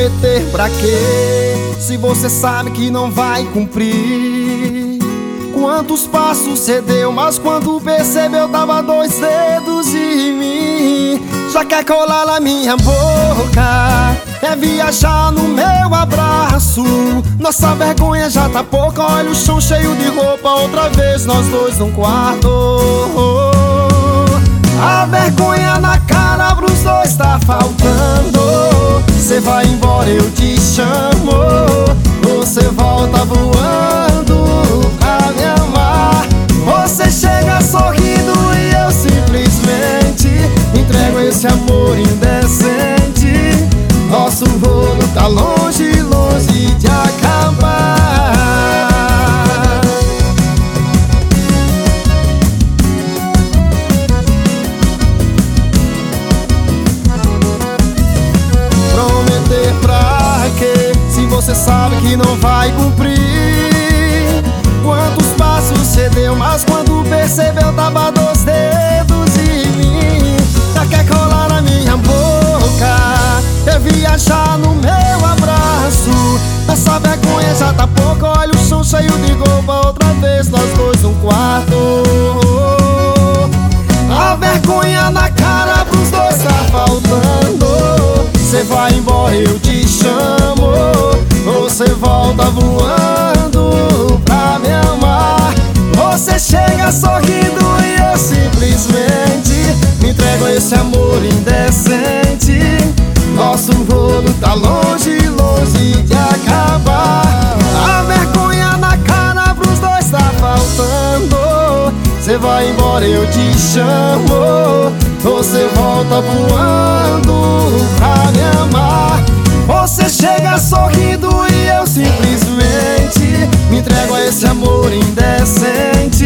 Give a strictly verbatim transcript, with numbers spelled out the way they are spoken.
Prometer pra quê, se você sabe que não vai cumprir? Quantos passos cê deu, mas quando percebeu tava dois dedos de mim. Já quer colar na minha boca, é viajar no meu abraço. Nossa vergonha já tá pouca, olha o chão cheio de roupa. Outra vez nós dois num quarto. A vergonha na cara pros dois tá faltando. Cê vai embora, eu te chamo. Você volta voando pra me amar. Você chega sorrindo e eu simplesmente entrego esse amor indecente. Nosso rolo tá longe, longe de acabar. Prometer pra quê, se você sabe que não vai cumprir? Quantos passos cê deu, mas quando percebeu tava dois dedos de mim. Já quer colar na minha boca, é viajar no meu abraço. Essa vergonha já tá pouco, olha o chão cheio de roupa. Outra vez nós dois num quarto. A vergonha na cara pros dois tá faltando. Cê vai embora, eu te chamo. Você volta voando pra me amar. Você chega sorrindo e eu simplesmente me entrego a esse amor indecente. Nosso rolo tá longe, longe de acabar. A vergonha na cara pros dois tá faltando. Cê vai embora, eu te chamo. Você volta voando pra me amar. Você chega sorrindo e eu simplesmente me entrego a esse amor indecente.